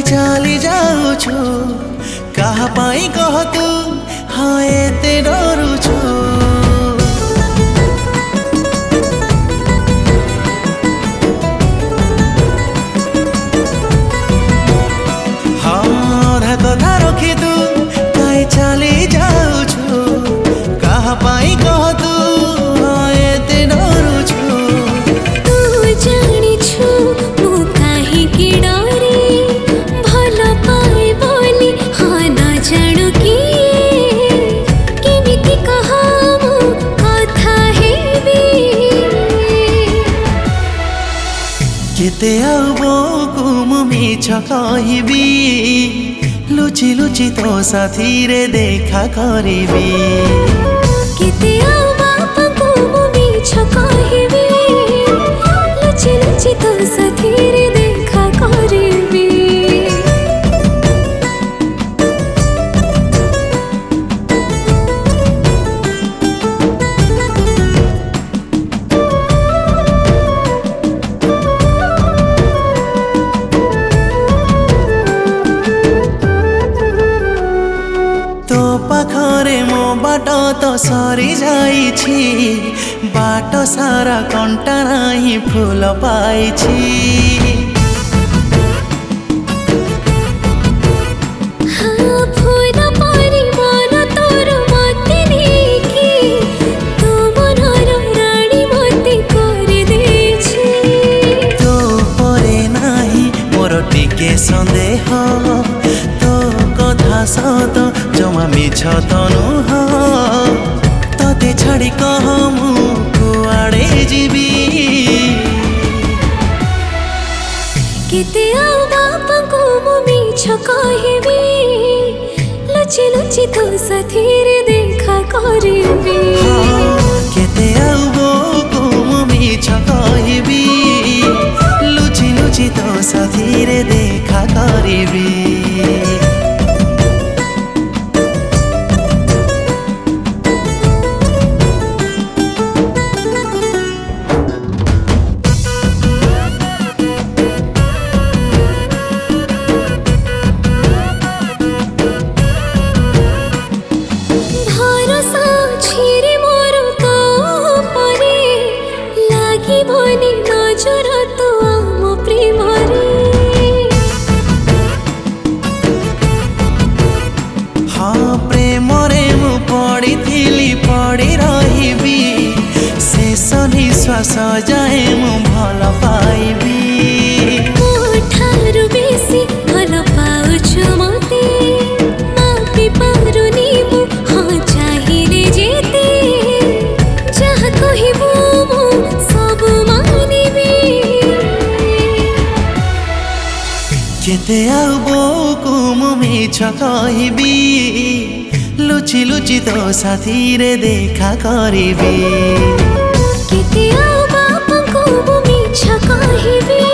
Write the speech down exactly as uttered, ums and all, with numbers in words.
चली जाऊछु कहा पाई कह तू हाँ एते डरुछु हाँ अधा कथा रखी तू कहीं चली जाऊछु कहा पाई कह तू हाँ एते डरुछु केते आबो मु मिछ कहबी लुचि लुचि तो साथी रे देखा करबी केते आबो मु मिछ कहबी लुचि लुचि तो साथी रे देखा करबी पाखरे मो बाट तो सरी जाइछि बाट सारा कंटा नाही फूल पाइछि हाँ फूल परी मन तोर मते देखी तो मनर रानी मते कर देछि तो परे नाही मोर टिके संदेह तो कथा सत जमा मिछ तनुह तते छाड़ी कह मु कुआड़े जीवी केते बापा को मु मिछ कहबी लुचि लुचि तो साथी रे देखा करबी केते आबो को मु मिछ कहबी लुचि लुचि तो साथी रे देखा करबी हाँ प्रेम रे मु पड़ी थिली पड़ी रहिबी शेष निश्वास जाए मु भल पाइबी मोठारु बेसी भल पाउछु मते मापि पारुनी मु हाँ चाहिले जेते जहाँ कहिबु मु सब मानिबी केते आबो को मु मिछ कहबी लुचि लुचि तो साथी रे देखा करबी केते बापा को मु मिछ कहबी